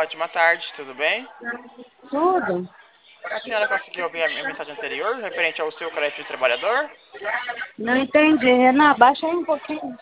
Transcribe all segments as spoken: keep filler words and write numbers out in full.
ótima tarde, tudo bem? Tudo? A senhora conseguiu ouvir a minha mensagem anterior, referente ao seu crédito de trabalhador? Não entendi. Renan, baixa aí um pouquinho.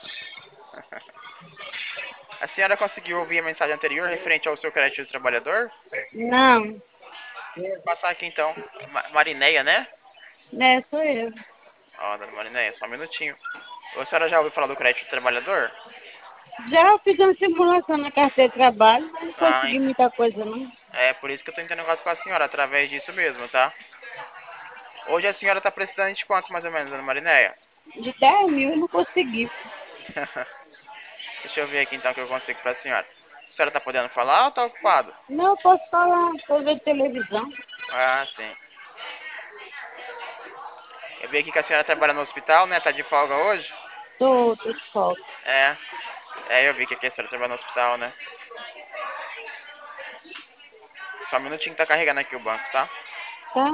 A senhora conseguiu ouvir a mensagem anterior, referente ao seu crédito de trabalhador? Não, Vou passar aqui então. Ma- Marineia, né? né, sou eu. Ó, dona Marineia, só um minutinho. A senhora já ouviu falar do crédito de trabalhador? Já fiz uma simulação na carteira de trabalho, mas não Ah, consegui ent- muita coisa, não. é por isso que eu tô entrando em contato com a senhora, através disso mesmo, tá? Hoje a senhora tá precisando de quanto mais ou menos, dona Marineia? De dez mil eu não consegui. Deixa eu ver aqui então o que eu consigo pra senhora. A senhora tá podendo falar ou tá ocupado? Não, eu posso falar, tô vendo televisão. Ah, sim. Eu vi aqui que a senhora trabalha no hospital, né? Tá de folga hoje? Tô, tô de folga. É. É, eu vi que aqui a senhora trabalha no hospital, né? Só um minutinho que tá carregando aqui o banco, tá? Tá?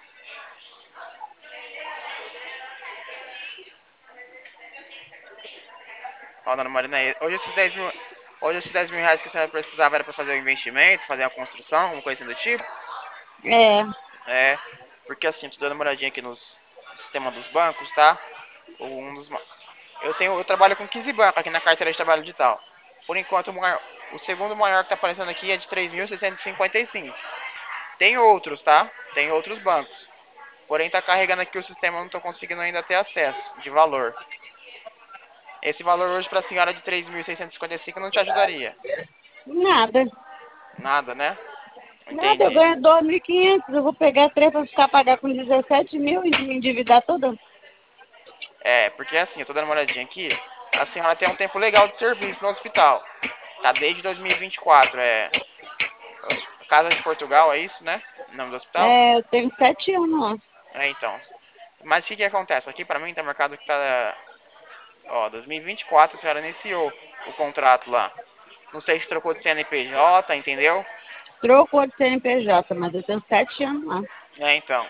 Ó, dona Marina, hoje esses dez mil, hoje esses dez mil reais que a senhora precisava era pra fazer um investimento, fazer uma construção, alguma coisa assim do tipo? É, É, porque assim, tô dando uma olhadinha aqui nos, no sistema dos bancos, tá? Um dos, eu tenho, eu trabalho com quinze bancos aqui na carteira de trabalho digital. Por enquanto, o, maior, o segundo maior que tá aparecendo aqui é de três mil seiscentos e cinquenta e cinco. Tem outros, tá? Tem outros bancos. Porém, tá carregando aqui o sistema, eu não tô conseguindo ainda ter acesso de valor. Esse valor hoje para a senhora de três mil seiscentos e cinquenta e cinco não te ajudaria? nada. Nada, né? Nada, eu Entendi. ganho dois mil e quinhentos, eu vou pegar três para ficar pagar com dezessete mil e me endividar toda. É, porque assim, eu tô dando uma olhadinha aqui. A senhora tem um tempo legal de serviço no hospital. Tá desde dois mil e vinte e quatro. É Casa de Portugal, é isso, né? O nome do hospital? É, eu tenho sete anos lá. É, então. Mas o que que acontece? Aqui pra mim tá marcado que tá. Ó, dois mil e vinte e quatro a senhora iniciou o contrato lá. Não sei se trocou de C N P J, entendeu? Trocou de C N P J, mas eu tenho sete anos lá. É, então.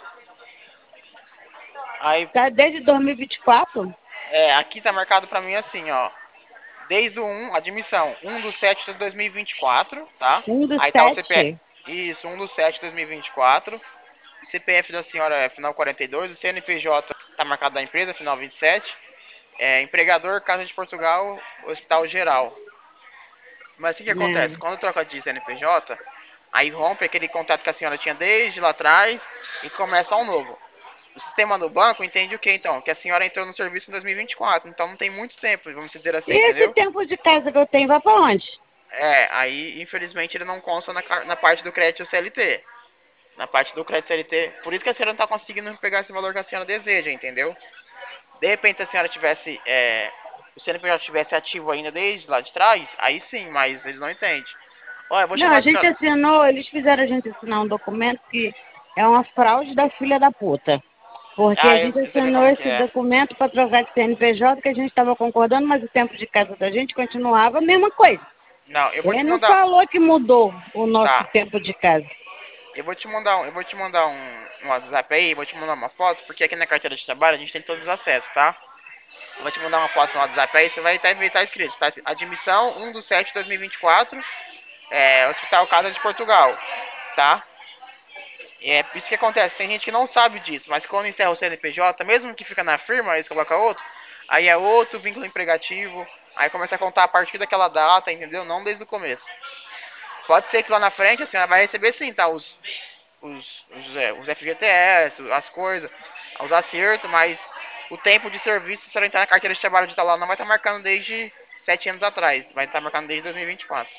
Aí, Tá desde dois mil e vinte e quatro? é, aqui tá marcado pra mim assim, ó. Desde o um, admissão, um do sete de dois mil e vinte e quatro, tá? Um dos Aí tá o C P F. sete? Isso, um do sete de dois mil e vinte e quatro. C P F da senhora é final quarenta e dois. O C N P J tá marcado da empresa, final vinte e sete. É, empregador, Casa de Portugal, Hospital Geral. Mas o que, que acontece? É. Quando troca de C N P J, aí rompe aquele contato que a senhora tinha desde lá atrás e começa um novo. O sistema do banco entende o que então? Que a senhora entrou no serviço em dois mil e vinte e quatro, então não tem muito tempo, vamos dizer assim, E esse entendeu? tempo de casa que eu tenho vai pra onde? É, aí infelizmente ele não consta na, na parte do crédito C L T. Na parte do crédito C L T. Por isso que a senhora não está conseguindo pegar esse valor que a senhora deseja, entendeu? De repente a senhora tivesse. É, o C N P J estivesse ativo ainda desde lá de trás, aí sim, mas eles não entendem. Olha, eu vou Não, chamar a a gente senhora. assinou, eles fizeram a gente assinar um documento que é uma fraude da filha da puta. Porque a Ah, eu, gente eu sei bem assinou como que esse é. documento para trocar de C N P J, que a gente estava concordando, mas o tempo de casa da gente continuava a mesma coisa. Não, eu vou Ele te não mandar. falou que mudou o nosso Tá. tempo de casa. Eu vou te mandar um, eu vou te mandar um, um WhatsApp aí, vou te mandar uma foto, porque aqui na carteira de trabalho a gente tem todos os acessos, tá? Eu vou te mandar uma foto no WhatsApp aí, você vai estar tá, tá escrito, tá? Admissão um do sete de dois mil e vinte e quatro, é, Hospital Casa de Portugal, tá? E é isso que acontece, tem gente que não sabe disso, mas quando encerra o C N P J, mesmo que fica na firma, eles colocam outro, aí é outro vínculo empregativo, aí começa a contar a partir daquela data, entendeu? Não desde o começo. Pode ser que lá na frente a senhora vai receber sim, tá? Os, os, os, é, os F G T S, as coisas, os acertos, mas o tempo de serviço, se a senhora entrar na carteira de trabalho de tal lá, não vai estar marcando desde sete anos atrás, vai estar marcando desde dois mil e vinte e quatro.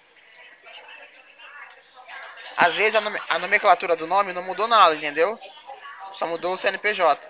Às vezes a, nome, a nomenclatura do nome não mudou nada, entendeu? Só mudou o C N P J.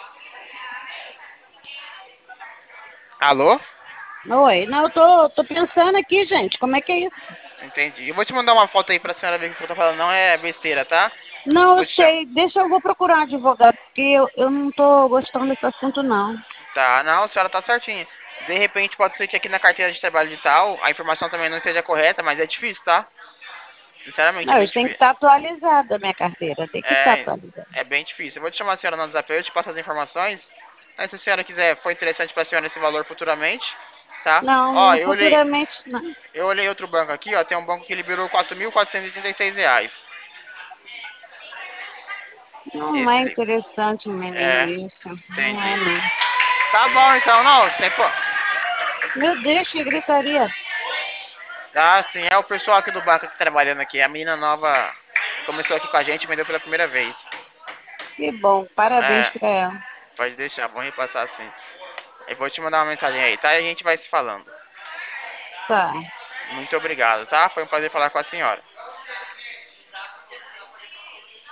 Alô? Oi, não, eu tô, tô pensando aqui, gente, como é que é isso? Entendi. Eu vou te mandar uma foto aí pra senhora ver que o que eu tô falando não é besteira, tá? Não, eu Vou te chamar. sei, deixa eu vou procurar um advogado, porque eu, eu não tô gostando desse assunto, não. Tá, não, a senhora tá certinha. De repente pode ser que aqui na carteira de trabalho digital a informação também não esteja correta, mas é difícil, tá? Sinceramente, é Não, bem isso tem que difícil. estar atualizada a minha carteira, tem que estar É, atualizada. é bem difícil. Eu vou te chamar a senhora no WhatsApp, eu te passo as informações. Aí se a senhora quiser, for interessante pra senhora esse valor futuramente, tá? Ó, Não, eu olhei, futuramente não. eu olhei outro banco aqui, ó, tem um banco que liberou quatro mil quatrocentos e trinta e seis reais. Não é Esse li- interessante, menino, é, isso. Não é, entendi. não. Tá bom então, não, sem pô. Meu Deus, que gritaria. Ah, sim, é o pessoal aqui do banco que tá trabalhando aqui. A menina nova começou aqui com a gente, vendeu pela primeira vez. Que bom, parabéns É, pra ela. pode deixar, vamos repassar assim. Eu vou te mandar uma mensagem aí, tá? E a gente vai se falando. Tá. Muito obrigado, tá? Foi um prazer falar com a senhora.